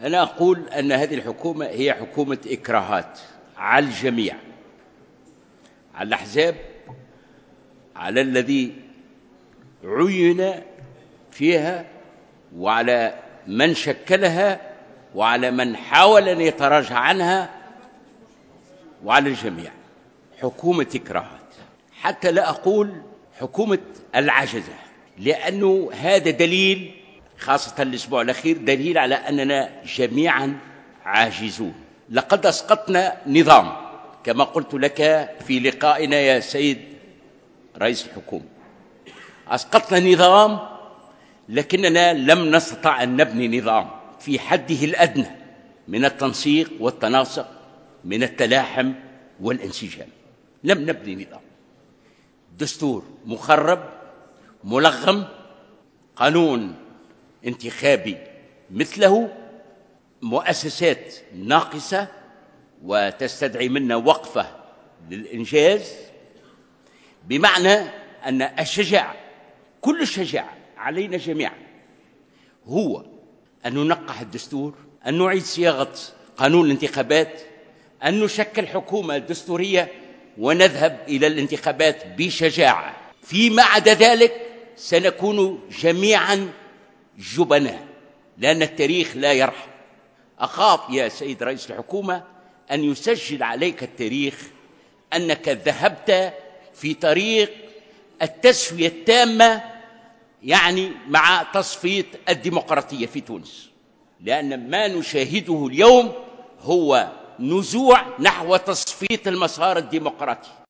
أنا أقول أن هذه الحكومة هي حكومة إكراهات على الجميع، على الأحزاب، على الذي عين فيها، وعلى من شكلها، وعلى من حاول أن يتراجع عنها، وعلى الجميع. حكومة إكراهات، حتى لا أقول حكومة العجزة، لأنه هذا دليل، خاصة الأسبوع الأخير، دليل على أننا جميعا عاجزون. لقد أسقطنا نظام كما قلت لك في لقائنا يا سيد رئيس الحكومة، أسقطنا نظام، لكننا لم نستطع أن نبني نظام في حده الأدنى من التنسيق والتناسق، من التلاحم والانسجام. لم نبني نظام. دستور مخرب ملغم، قانون انتخابي مثله، مؤسسات ناقصة وتستدعي منا وقفة للإنجاز، بمعنى أن الشجاعة، كل الشجاعة علينا جميعا هو أن ننقح الدستور، أن نعيد صياغة قانون الانتخابات، أن نشكل حكومة دستورية ونذهب إلى الانتخابات بشجاعة. فيما عدا ذلك سنكون جميعا جبناء، لأن التاريخ لا يرحم. أخاف يا سيد رئيس الحكومة أن يسجل عليك التاريخ أنك ذهبت في طريق التسوية التامة، يعني مع تصفية الديمقراطية في تونس، لأن ما نشاهده اليوم هو نزوع نحو تصفية المسار الديمقراطي.